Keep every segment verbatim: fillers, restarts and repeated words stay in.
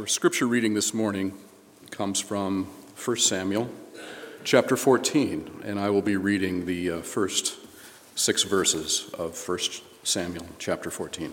Our scripture reading this morning comes from First Samuel chapter fourteen, and I will be reading the uh, first six verses of First Samuel chapter fourteen.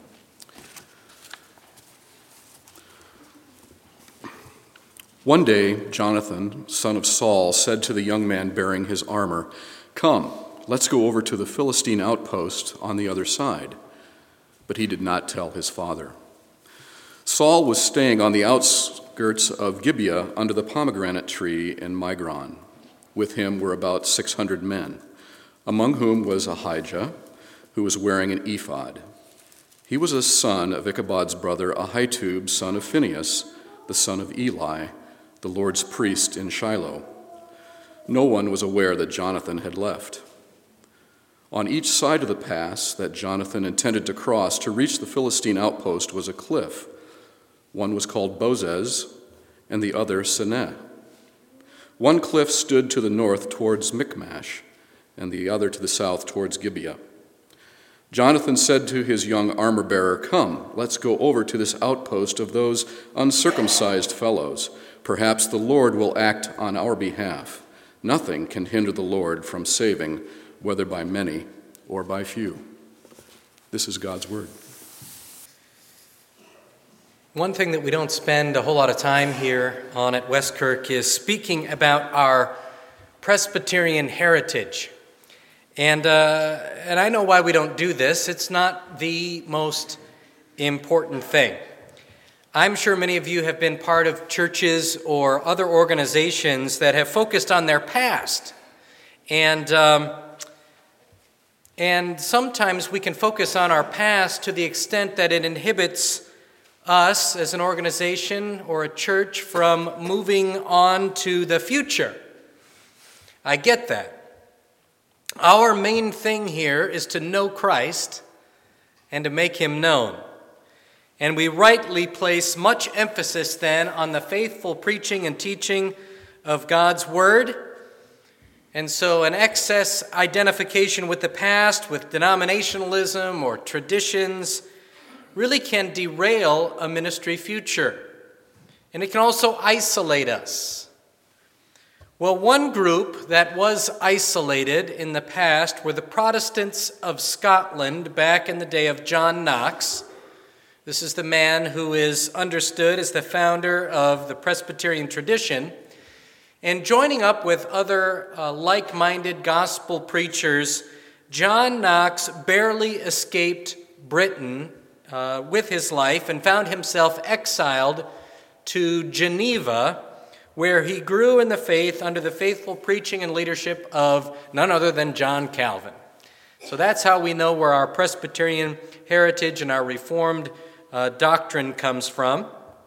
One day, Jonathan, son of Saul, said to the young man bearing his armor, "Come, let's go over to the Philistine outpost on the other side." But he did not tell his father. Saul was staying on the outskirts of Gibeah under the pomegranate tree in Migron. With him were about six hundred men, among whom was Ahijah, who was wearing an ephod. He was a son of Ichabod's brother Ahitub, son of Phinehas, the son of Eli, the Lord's priest in Shiloh. No one was aware that Jonathan had left. On each side of the pass that Jonathan intended to cross to reach the Philistine outpost was a cliff. One was called Bozez, and the other Seneh. One cliff stood to the north towards Michmash, and the other to the south towards Gibeah. Jonathan said to his young armor-bearer, "Come, let's go over to this outpost of those uncircumcised fellows. Perhaps the Lord will act on our behalf. Nothing can hinder the Lord from saving, whether by many or by few." This is God's word. One thing that we don't spend a whole lot of time here on at Westkirk is speaking about our Presbyterian heritage. And uh, and I know why we don't do this. It's not the most important thing. I'm sure many of you have been part of churches or other organizations that have focused on their past. And um, and sometimes we can focus on our past to the extent that it inhibits us as an organization or a church from moving on to the future. I get that. Our main thing here is to know Christ and to make him known. And we rightly place much emphasis then on the faithful preaching and teaching of God's word. And so an excess identification with the past, with denominationalism or traditions, really can derail a ministry future. And it can also isolate us. Well, one group that was isolated in the past were the Protestants of Scotland back in the day of John Knox. This is the man who is understood as the founder of the Presbyterian tradition. And joining up with other uh, like-minded gospel preachers, John Knox barely escaped Britain uh, with his life and found himself exiled to Geneva, where he grew in the faith under the faithful preaching and leadership of none other than John Calvin. So that's how we know where our Presbyterian heritage and our Reformed uh, doctrine comes from.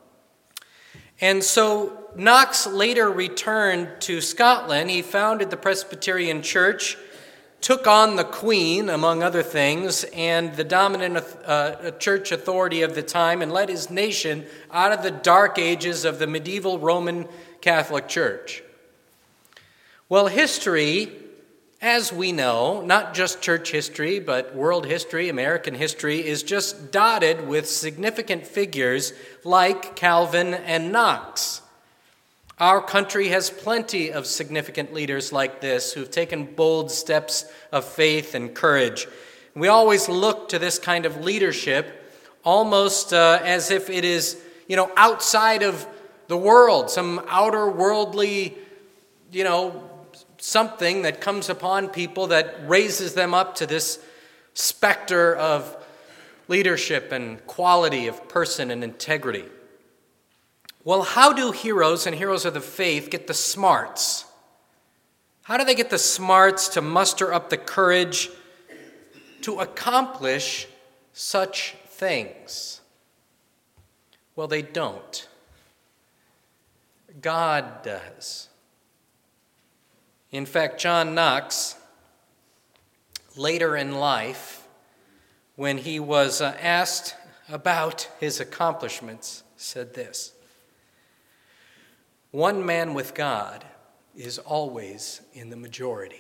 And so Knox later returned to Scotland. He founded the Presbyterian Church, took on the Queen, among other things, and the dominant uh, church authority of the time, and led his nation out of the dark ages of the medieval Roman Catholic Church. Well, history, as we know, not just church history, but world history, American history, is just dotted with significant figures like Calvin and Knox. Our country has plenty of significant leaders like this who've taken bold steps of faith and courage. We always look to this kind of leadership almost uh, as if it is, you know, outside of the world, some outer worldly, you know, something that comes upon people that raises them up to this specter of leadership and quality of person and integrity. Well, how do heroes and heroes of the faith get the smarts? How do they get the smarts to muster up the courage to accomplish such things? Well, they don't. God does. In fact, John Knox, later in life, when he was uh, asked about his accomplishments, said this: "One man with God is always in the majority."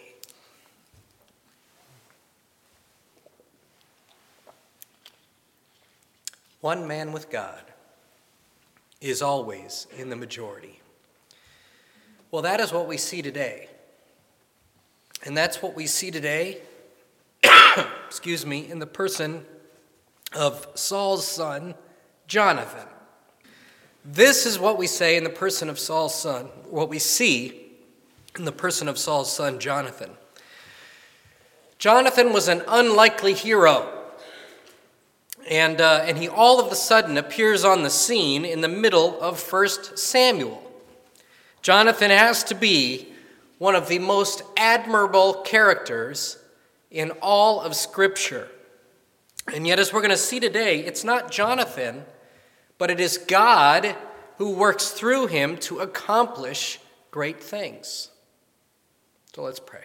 One man with God is always in the majority. Well, that is what we see today. And that's what we see today, excuse me, in the person of Saul's son, Jonathan. This is what we say in the person of Saul's son, what we see in the person of Saul's son, Jonathan. Jonathan was an unlikely hero. And, uh, and he all of a sudden appears on the scene in the middle of First Samuel. Jonathan has to be one of the most admirable characters in all of Scripture. And yet, as we're going to see today, it's not Jonathan, but it is God who works through him to accomplish great things. So let's pray.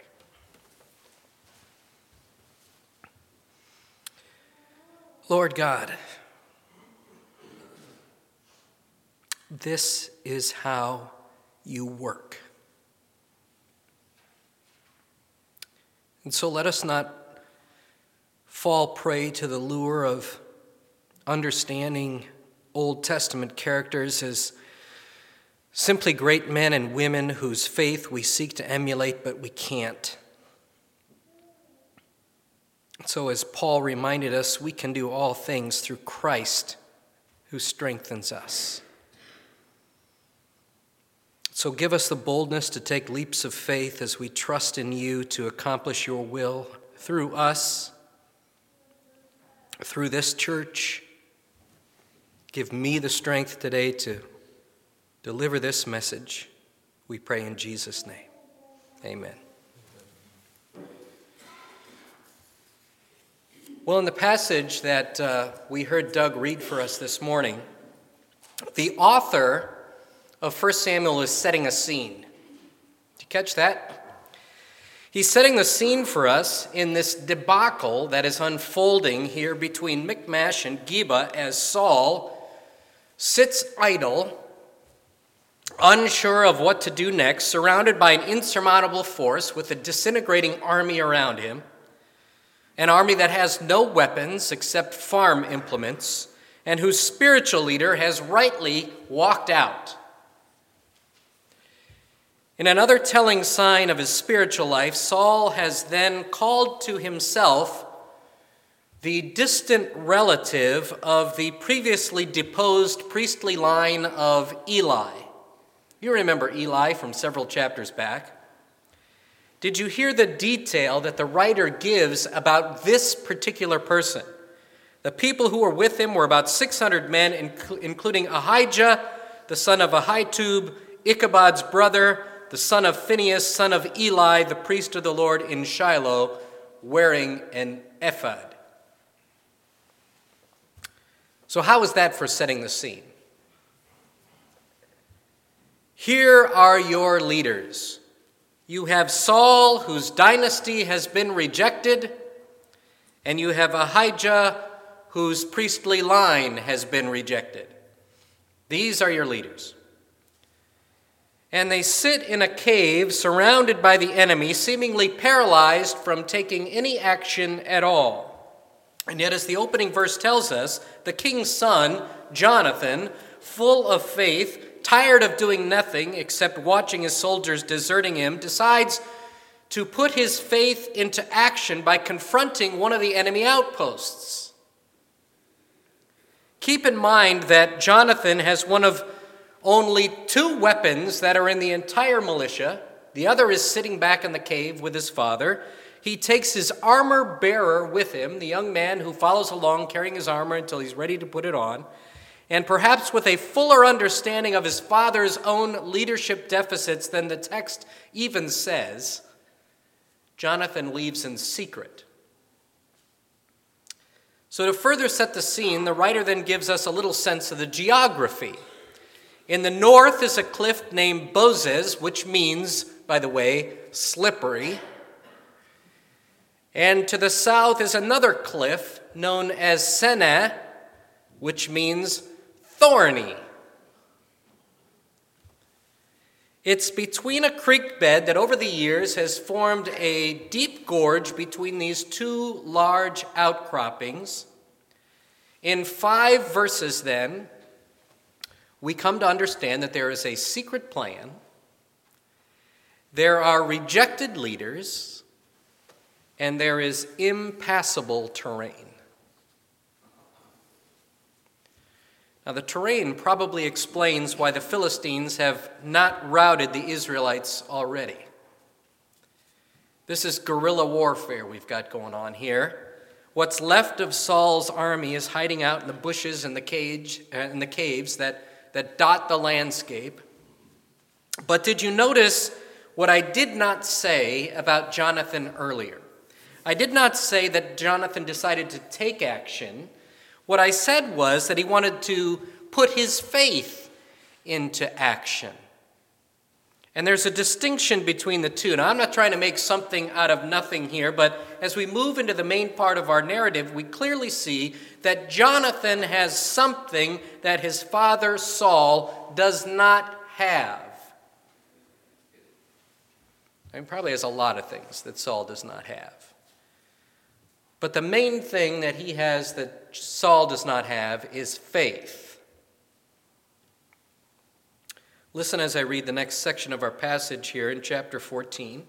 Lord God, this is how you work. And so let us not fall prey to the lure of understanding Old Testament characters as simply great men and women whose faith we seek to emulate, but we can't. So as Paul reminded us, we can do all things through Christ who strengthens us. So give us the boldness to take leaps of faith as we trust in you to accomplish your will through us, through this church. Give me the strength today to deliver this message. We pray in Jesus' name. Amen. Well, in the passage that uh, we heard Doug read for us this morning, the author of First Samuel is setting a scene. Did you catch that? He's setting the scene for us in this debacle that is unfolding here between Michmash and Geba as Saul sits idle, unsure of what to do next, surrounded by an insurmountable force with a disintegrating army around him. An army that has no weapons except farm implements, and whose spiritual leader has rightly walked out. In another telling sign of his spiritual life, Saul has then called to himself the distant relative of the previously deposed priestly line of Eli. You remember Eli from several chapters back. Did you hear the detail that the writer gives about this particular person? The people who were with him were about six hundred men, including Ahijah, the son of Ahitub, Ichabod's brother, the son of Phinehas, son of Eli, the priest of the Lord in Shiloh, wearing an ephod. So how is that for setting the scene? Here are your leaders. You have Saul, whose dynasty has been rejected, and you have Ahijah, whose priestly line has been rejected. These are your leaders. And they sit in a cave surrounded by the enemy, seemingly paralyzed from taking any action at all. And yet, as the opening verse tells us, the king's son, Jonathan, full of faith, tired of doing nothing except watching his soldiers deserting him, decides to put his faith into action by confronting one of the enemy outposts. Keep in mind that Jonathan has one of only two weapons that are in the entire militia. The other is sitting back in the cave with his father. He takes his armor bearer with him, the young man who follows along carrying his armor until he's ready to put it on. And perhaps with a fuller understanding of his father's own leadership deficits than the text even says, Jonathan leaves in secret. So to further set the scene, the writer then gives us a little sense of the geography. In the north is a cliff named Bozez, which means, by the way, slippery. And to the south is another cliff known as Seneh, which means thorny. It's between a creek bed that over the years has formed a deep gorge between these two large outcroppings. In five verses then, we come to understand that there is a secret plan, there are rejected leaders, and there is impassable terrain. Now, the terrain probably explains why the Philistines have not routed the Israelites already. This is guerrilla warfare we've got going on here. What's left of Saul's army is hiding out in the bushes and the cage and the caves that, that dot the landscape. But did you notice what I did not say about Jonathan earlier? I did not say that Jonathan decided to take action. What I said was that he wanted to put his faith into action. And there's a distinction between the two. Now, I'm not trying to make something out of nothing here, but as we move into the main part of our narrative, we clearly see that Jonathan has something that his father Saul does not have. I mean, probably has a lot of things that Saul does not have. But the main thing that he has that Saul does not have is faith. Listen as I read the next section of our passage here in chapter fourteen.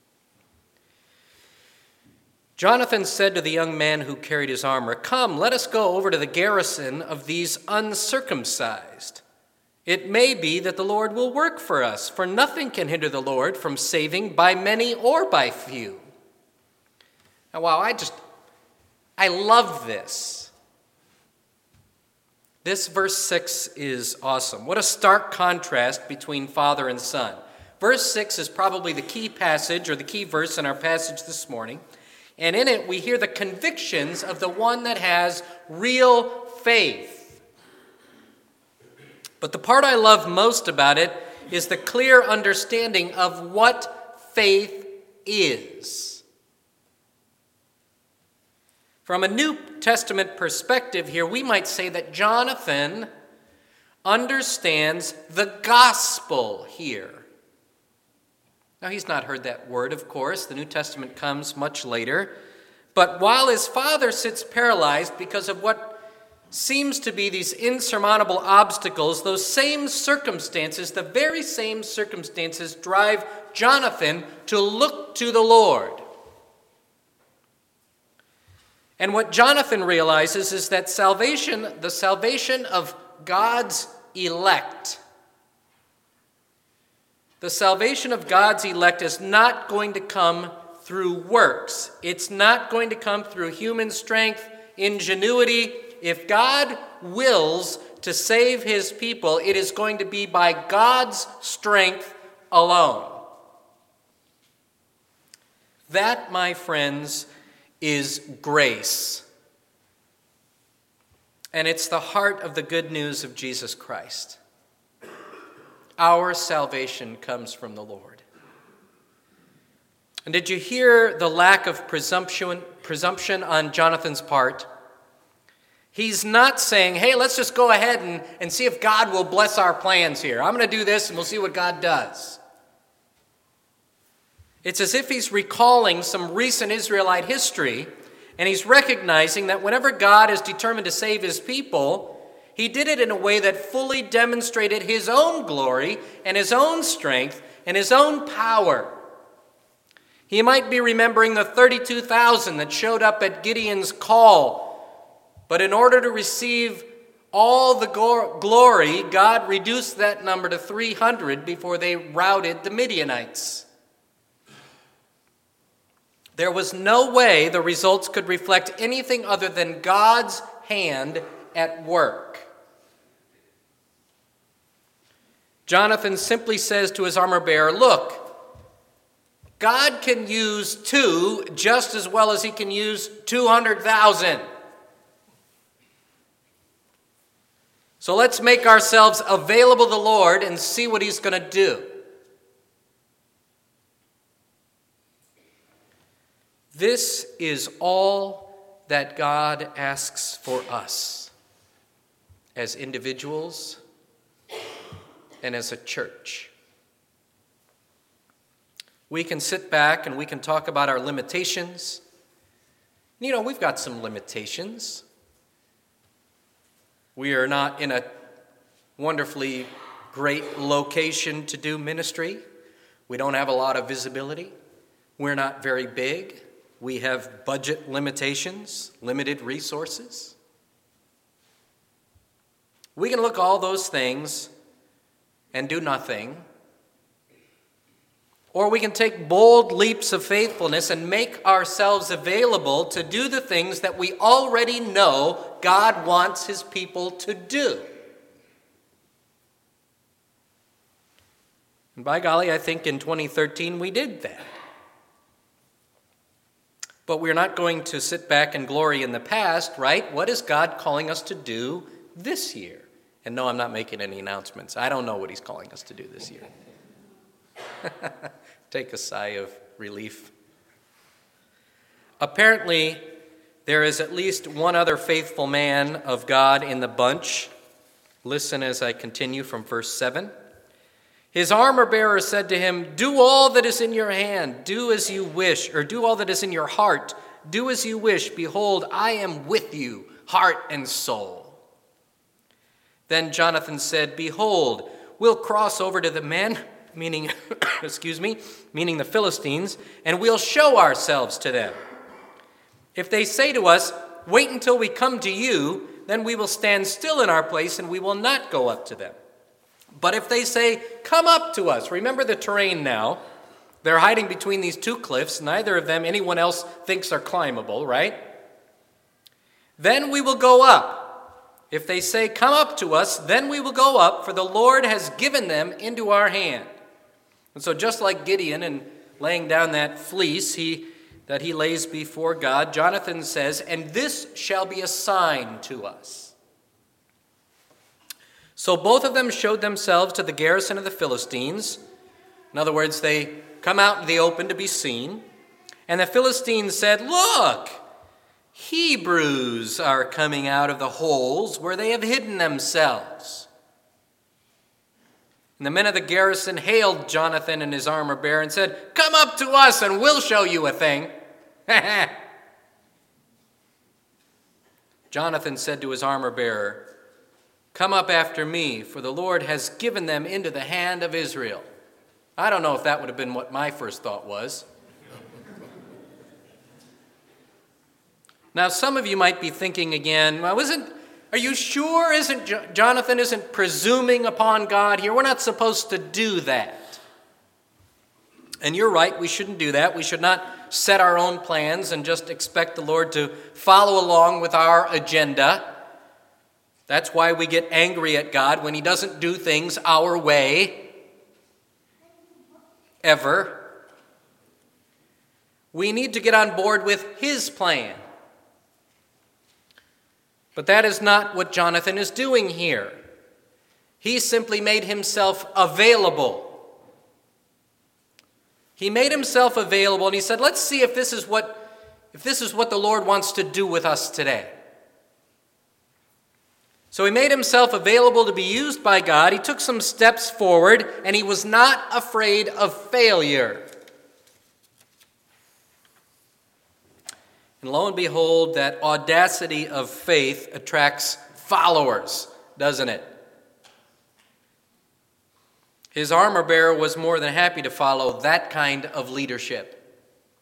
Jonathan said to the young man who carried his armor, "Come, let us go over to the garrison of these uncircumcised. It may be that the Lord will work for us, for nothing can hinder the Lord from saving by many or by few." Now, wow, I just, I love this. This verse six is awesome. What a stark contrast between father and son. Verse six is probably the key passage or the key verse in our passage this morning. And in it, we hear the convictions of the one that has real faith. But the part I love most about it is the clear understanding of what faith is. From a New Testament perspective here, we might say that Jonathan understands the gospel here. Now, he's not heard that word, of course. The New Testament comes much later. But while his father sits paralyzed because of what seems to be these insurmountable obstacles, those same circumstances, the very same circumstances, drive Jonathan to look to the Lord. And what Jonathan realizes is that salvation, the salvation of God's elect, the salvation of God's elect is not going to come through works. It's not going to come through human strength, ingenuity. If God wills to save his people, it is going to be by God's strength alone. That, my friends, is grace. And it's the heart of the good news of Jesus Christ. Our salvation comes from the Lord. And did you hear the lack of presumption, presumption on Jonathan's part? He's not saying, hey, let's just go ahead and, and see if God will bless our plans here. I'm going to do this and we'll see what God does. It's as if he's recalling some recent Israelite history, and he's recognizing that whenever God is determined to save his people, he did it in a way that fully demonstrated his own glory and his own strength and his own power. He might be remembering the thirty-two thousand that showed up at Gideon's call, but in order to receive all the go- glory, God reduced that number to three hundred before they routed the Midianites. There was no way the results could reflect anything other than God's hand at work. Jonathan simply says to his armor bearer, look, God can use two just as well as he can use two hundred thousand. So let's make ourselves available to the Lord and see what he's going to do. This is all that God asks for us as individuals and as a church. We can sit back and we can talk about our limitations. You know, we've got some limitations. We are not in a wonderfully great location to do ministry. We don't have a lot of visibility. We're not very big. We have budget limitations, limited resources. We can look at all those things and do nothing. Or we can take bold leaps of faithfulness and make ourselves available to do the things that we already know God wants his people to do. And by golly, I think in twenty thirteen we did that. But we're not going to sit back and glory in the past, right? What is God calling us to do this year? And no, I'm not making any announcements. I don't know what he's calling us to do this year. Take a sigh of relief. Apparently, there is at least one other faithful man of God in the bunch. Listen as I continue from verse seven. His armor bearer said to him, "Do all that is in your hand, do as you wish, or do all that is in your heart, do as you wish. Behold, I am with you, heart and soul." Then Jonathan said, "Behold, we'll cross over to the men," meaning, excuse me, meaning the Philistines, "and we'll show ourselves to them. If they say to us, 'Wait until we come to you,' then we will stand still in our place and we will not go up to them. But if they say, 'Come up to us,'" remember the terrain now. They're hiding between these two cliffs. Neither of them anyone else thinks are climbable, right? "Then we will go up. If they say, 'Come up to us,' then we will go up, for the Lord has given them into our hand." And so just like Gideon and laying down that fleece he, that he lays before God, Jonathan says, "And this shall be a sign to us." So both of them showed themselves to the garrison of the Philistines. In other words, they come out in the open to be seen. And the Philistines said, "Look, Hebrews are coming out of the holes where they have hidden themselves." And the men of the garrison hailed Jonathan and his armor bearer and said, "Come up to us and we'll show you a thing." Jonathan said to his armor bearer, "Come up after me, for the Lord has given them into the hand of Israel." I don't know if that would have been what my first thought was. Now, some of you might be thinking again, well, isn't, are you sure isn't Jo- Jonathan isn't presuming upon God here? We're not supposed to do that. And you're right, we shouldn't do that. We should not set our own plans and just expect the Lord to follow along with our agenda. That's why we get angry at God when he doesn't do things our way, ever. We need to get on board with his plan. But that is not what Jonathan is doing here. He simply made himself available. He made himself available and he said, let's see if this is what, if this is what the Lord wants to do with us today. So he made himself available to be used by God. He took some steps forward and he was not afraid of failure. And lo and behold, that audacity of faith attracts followers, doesn't it? His armor bearer was more than happy to follow that kind of leadership.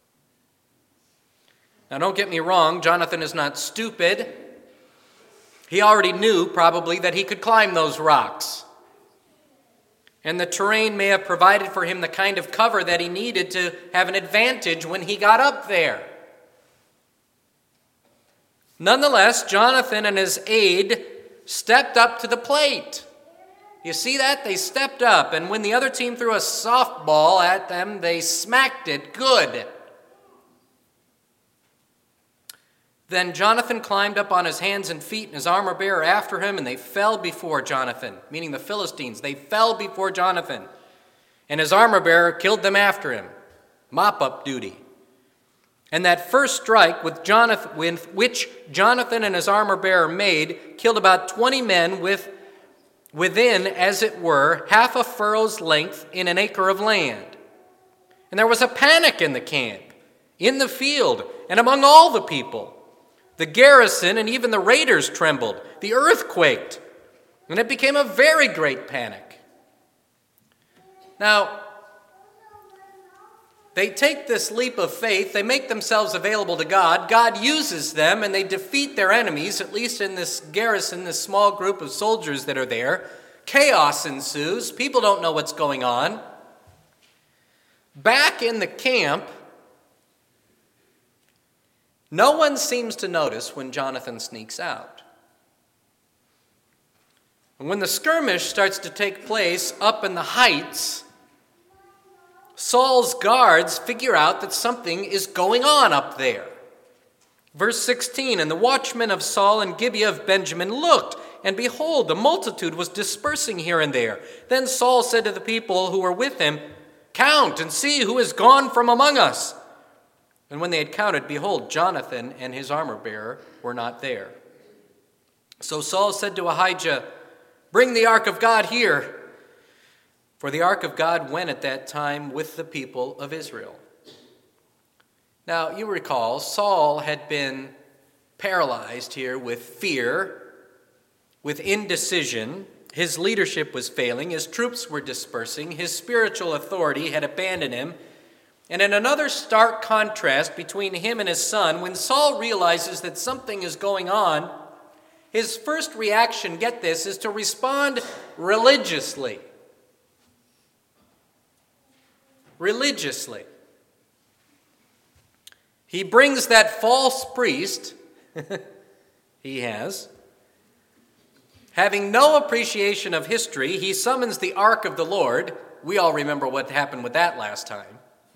Now, don't get me wrong, Jonathan is not stupid. He already knew, probably, that he could climb those rocks. And the terrain may have provided for him the kind of cover that he needed to have an advantage when he got up there. Nonetheless, Jonathan and his aide stepped up to the plate. You see that? They stepped up, and when the other team threw a softball at them, they smacked it good. Then Jonathan climbed up on his hands and feet, and his armor bearer after him, and they fell before Jonathan, meaning the Philistines. They fell before Jonathan, and his armor bearer killed them after him. Mop-up duty. And that first strike with Jonathan, with which Jonathan and his armor bearer made killed about twenty men with, within, as it were, half a furrow's length in an acre of land. And there was a panic in the camp, in the field, and among all the people. The garrison and even the raiders trembled. The earth quaked. And it became a very great panic. Now, they take this leap of faith, they make themselves available to God, God uses them, and they defeat their enemies, at least in this garrison, this small group of soldiers that are there. Chaos ensues, people don't know what's going on. Back in the camp, no one seems to notice when Jonathan sneaks out. And when the skirmish starts to take place up in the heights, Saul's guards figure out that something is going on up there. Verse sixteen, and the watchmen of Saul and Gibeah of Benjamin looked, and behold, the multitude was dispersing here and there. Then Saul said to the people who were with him, count and see who is gone from among us. And when they had counted, behold, Jonathan and his armor-bearer were not there. So Saul said to Ahijah, bring the ark of God here. For the ark of God went at that time with the people of Israel. Now, you recall, Saul had been paralyzed here with fear, with indecision. His leadership was failing. His troops were dispersing. His spiritual authority had abandoned him. And in another stark contrast between him and his son, when Saul realizes that something is going on, his first reaction, get this, is to respond religiously. Religiously. He brings that false priest, he has. Having no appreciation of history, he summons the ark of the Lord. We all remember what happened with that last time.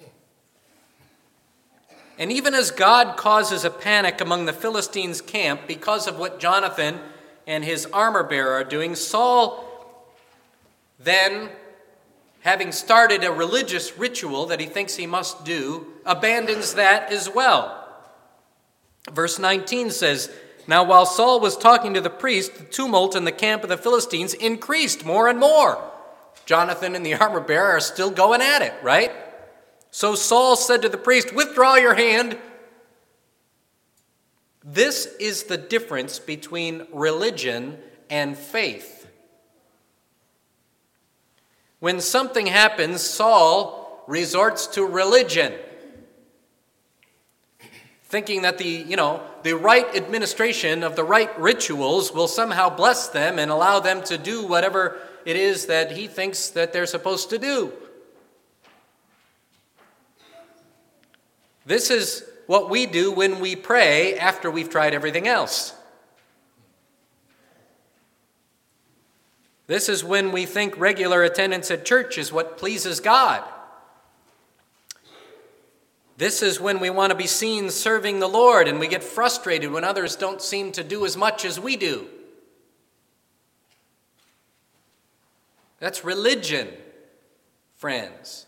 And even as God causes a panic among the Philistines' camp because of what Jonathan and his armor-bearer are doing, Saul then, having started a religious ritual that he thinks he must do, abandons that as well. Verse nineteen says, now while Saul was talking to the priest, the tumult in the camp of the Philistines increased more and more. Jonathan and the armor-bearer are still going at it, right? So Saul said to the priest, withdraw your hand. This is the difference between religion and faith. When something happens, Saul resorts to religion, thinking that the, you know, the right administration of the right rituals will somehow bless them and allow them to do whatever it is that he thinks that they're supposed to do. This is what we do when we pray after we've tried everything else. This is when we think regular attendance at church is what pleases God. This is when we want to be seen serving the Lord and we get frustrated when others don't seem to do as much as we do. That's religion, friends.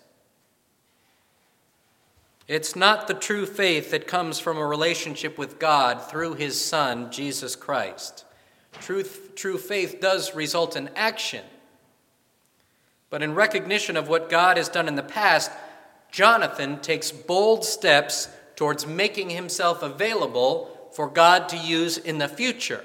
It's not the true faith that comes from a relationship with God through his Son, Jesus Christ. True, true faith does result in action. But in recognition of what God has done in the past, Jonathan takes bold steps towards making himself available for God to use in the future.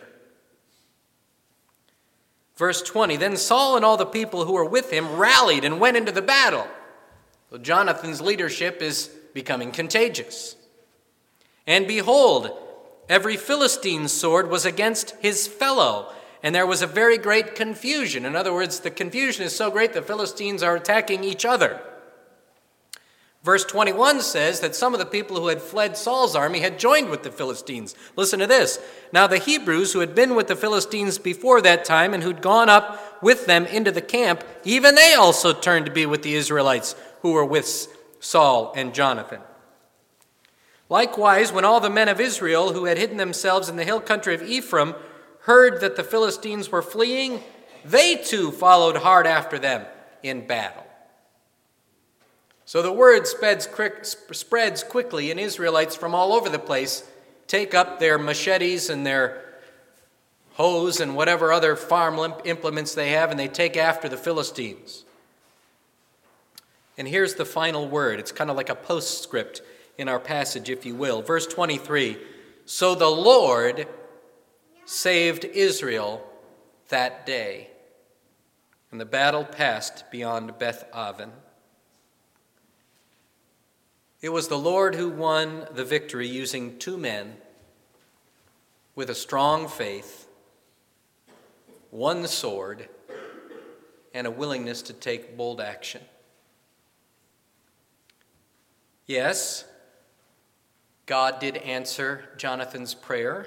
Verse twenty, then Saul and all the people who were with him rallied and went into the battle. So Jonathan's leadership is becoming contagious. And behold, every Philistine's sword was against his fellow, and there was a very great confusion. In other words, the confusion is so great the Philistines are attacking each other. Verse twenty-one says that some of the people who had fled Saul's army had joined with the Philistines. Listen to this. Now the Hebrews who had been with the Philistines before that time and who'd gone up with them into the camp, even they also turned to be with the Israelites who were with Saul and Jonathan. Likewise, when all the men of Israel who had hidden themselves in the hill country of Ephraim heard that the Philistines were fleeing, they too followed hard after them in battle. So the word spreads, quick, spreads quickly, and Israelites from all over the place take up their machetes and their hoes and whatever other farm implements they have, and they take after the Philistines. And here's the final word. It's kind of like a postscript in our passage, if you will. Verse twenty-three, so the Lord saved Israel that day, and the battle passed beyond Beth Aven. It was the Lord who won the victory using two men with a strong faith, one sword, and a willingness to take bold action. Yes, God did answer Jonathan's prayer,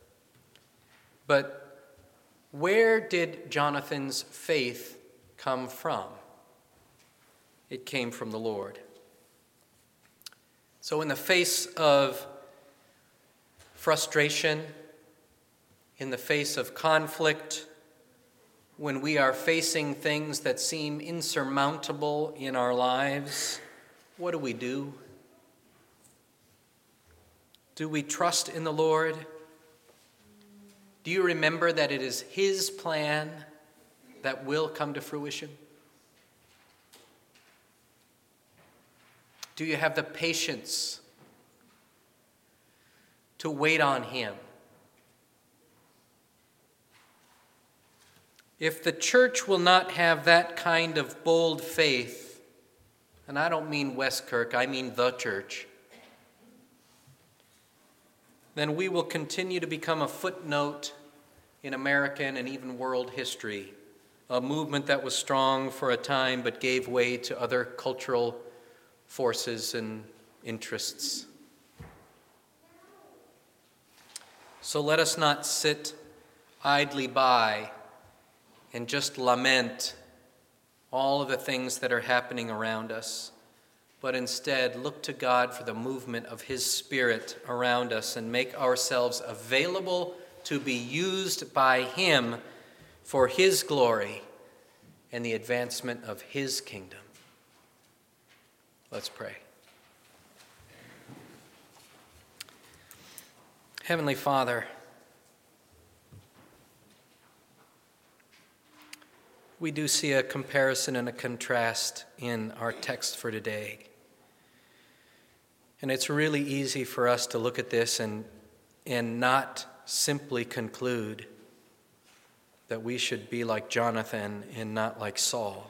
but where did Jonathan's faith come from? It came from the Lord. So in the face of frustration, in the face of conflict, when we are facing things that seem insurmountable in our lives, what do we do? Do we trust in the Lord? Do you remember that it is His plan that will come to fruition? Do you have the patience to wait on Him? If the church will not have that kind of bold faith, and I don't mean Westkirk, I mean the church, then we will continue to become a footnote in American and even world history, a movement that was strong for a time but gave way to other cultural forces and interests. So let us not sit idly by and just lament all of the things that are happening around us, but instead look to God for the movement of His Spirit around us and make ourselves available to be used by Him for His glory and the advancement of His kingdom. Let's pray. Heavenly Father, we do see a comparison and a contrast in our text for today. And it's really easy for us to look at this and, and not simply conclude that we should be like Jonathan and not like Saul.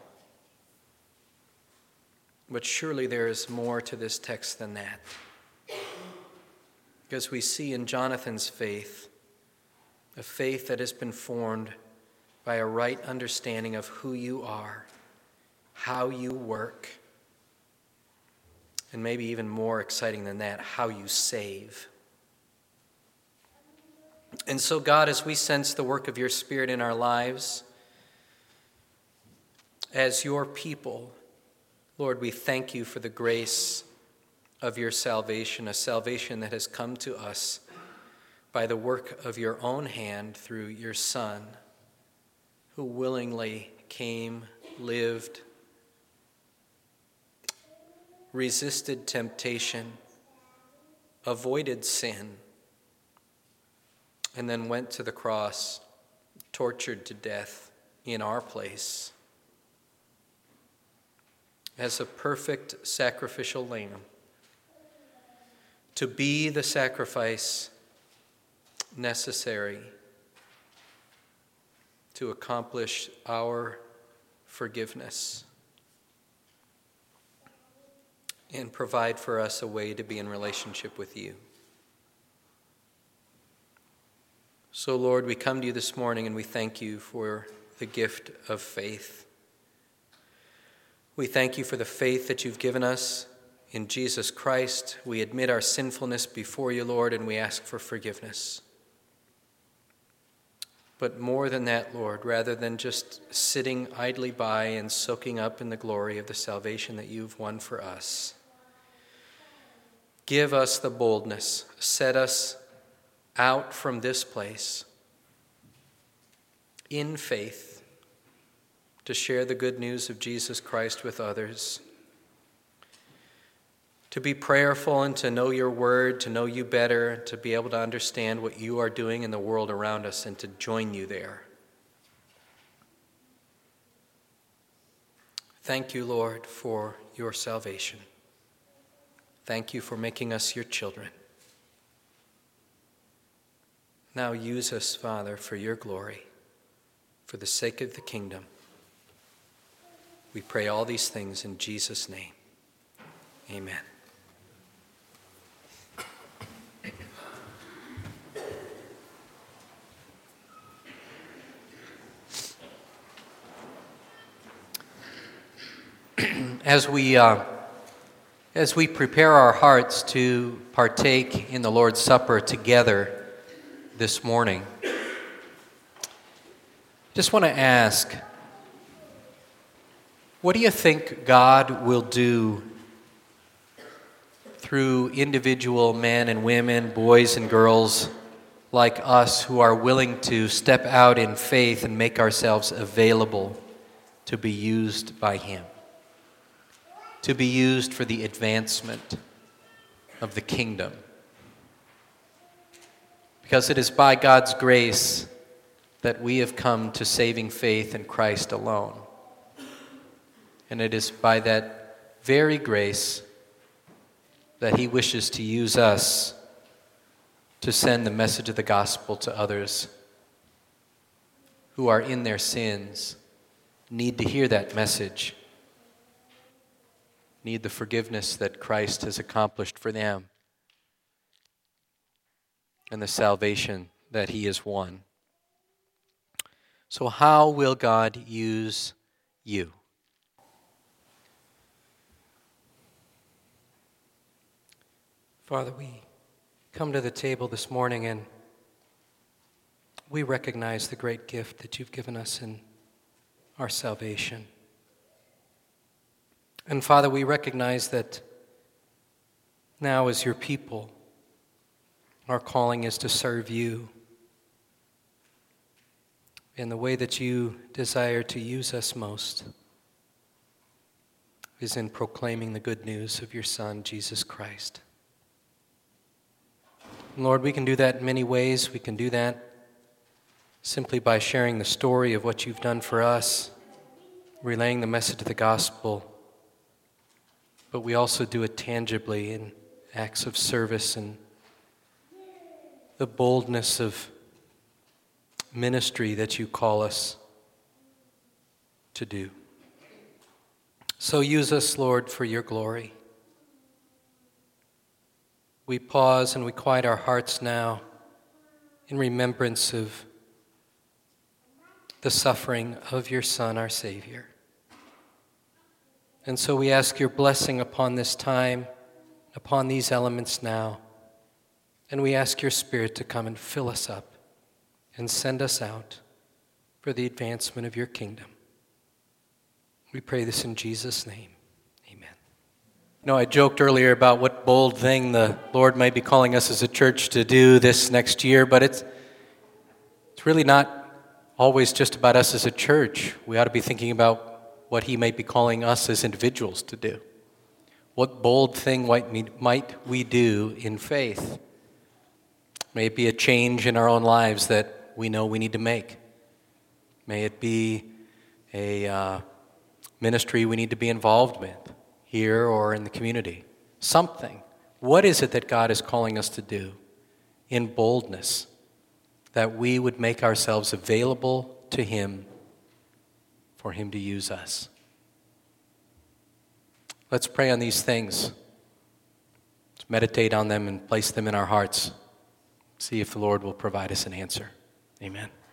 But surely there is more to this text than that. Because we see in Jonathan's faith, a faith that has been formed by a right understanding of who you are, how you work, and maybe even more exciting than that, how you save. And so, God, as we sense the work of your Spirit in our lives, as your people, Lord, we thank you for the grace of your salvation, a salvation that has come to us by the work of your own hand through your Son, who willingly came, lived, resisted temptation, avoided sin, and then went to the cross, tortured to death in our place as a perfect sacrificial lamb, to be the sacrifice necessary to accomplish our forgiveness and provide for us a way to be in relationship with you. So, Lord, we come to you this morning and we thank you for the gift of faith. We thank you for the faith that you've given us in Jesus Christ. We admit our sinfulness before you, Lord, and we ask for forgiveness. But more than that, Lord, rather than just sitting idly by and soaking up in the glory of the salvation that you've won for us, give us the boldness, set us out from this place in faith to share the good news of Jesus Christ with others, to be prayerful and to know your word, to know you better, to be able to understand what you are doing in the world around us and to join you there. Thank you, Lord, for your salvation. Thank you for making us your children. Now use us, Father, for your glory. for the sake of the kingdom. We pray all these things in Jesus' name. Amen. As we uh, as we prepare our hearts to partake in the Lord's Supper together this morning, just want to ask, what do you think God will do through individual men and women, boys and girls like us who are willing to step out in faith and make ourselves available to be used by Him, to be used for the advancement of the kingdom? Because it is by God's grace that we have come to saving faith in Christ alone. And it is by that very grace that He wishes to use us to send the message of the gospel to others who are in their sins, need to hear that message, need the forgiveness that Christ has accomplished for them, and the salvation that He has won. So how will God use you? Father, we come to the table this morning and we recognize the great gift that You've given us in our salvation. And Father, we recognize that now as Your people, our calling is to serve You in the way that You desire to use us most is in proclaiming the good news of Your Son, Jesus Christ. Lord, we can do that in many ways. We can do that simply by sharing the story of what You've done for us, relaying the message of the gospel. But we also do it tangibly in acts of service and the boldness of ministry that You call us to do. So use us, Lord, for Your glory. We pause and we quiet our hearts now in remembrance of the suffering of Your Son, our Savior. And so we ask Your blessing upon this time, upon these elements now, and we ask Your Spirit to come and fill us up and send us out for the advancement of Your kingdom. We pray this in Jesus' name. Amen. You know, I joked earlier about what bold thing the Lord might be calling us as a church to do this next year, but it's it's really not always just about us as a church. We ought to be thinking about what He might be calling us as individuals to do. What bold thing might we do in faith? May it be a change in our own lives that we know we need to make. May it be a uh, ministry we need to be involved with, here or in the community. Something. What is it that God is calling us to do in boldness, that we would make ourselves available to Him for Him to use us? Let's pray on these things. Let's meditate on them and place them in our hearts. See if the Lord will provide us an answer. Amen.